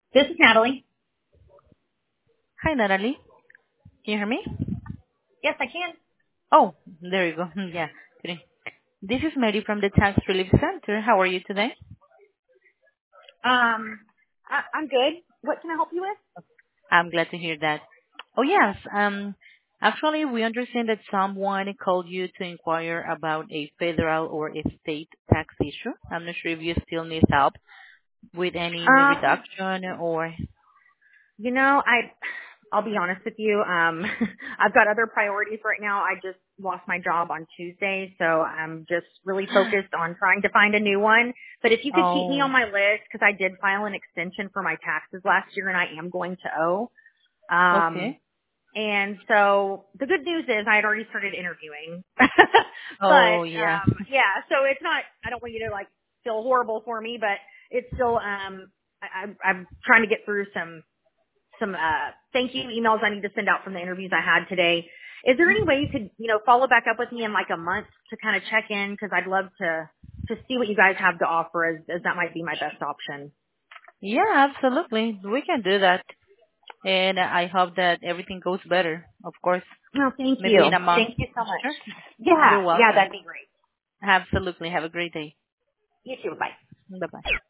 This is Natalie. Hi, Natalie. Can you hear me? Yes, I can. Oh, there you go. Yeah. Good. This is Mary from the Tax Relief Center. How are you today? I'm good. What can I help you with? I'm glad to hear that. Oh, yes. Actually, we understand that someone called you to inquire about a federal or a state tax issue. I'm not sure if you still need help with any Um, reduction or... you know, I'll be honest with you. I've got other priorities right now. I just lost my job on Tuesday, so I'm just really focused on trying to find a new one. But if you could keep me on Oh, my list, because I did file an extension for my taxes last year, and I am going to owe. Um, okay. And so the good news is I had already started interviewing. Oh, but yeah. yeah, so it's not I don't want you to like feel horrible for me, but it's still I'm trying to get through some thank you emails I need to send out from the interviews I had today. Is there any way you could, follow back up with me in like a month to kind of check in, cuz I'd love to see what you guys have to offer, as that might be my best option. Yeah, absolutely. We can do that. And I hope that everything goes better, of course. Oh, thank Maybe in you. a month. Thank you so much. Sure. Yeah, You're yeah, welcome. that'd be great. Absolutely. Have a great day. You too. Bye. Bye-bye.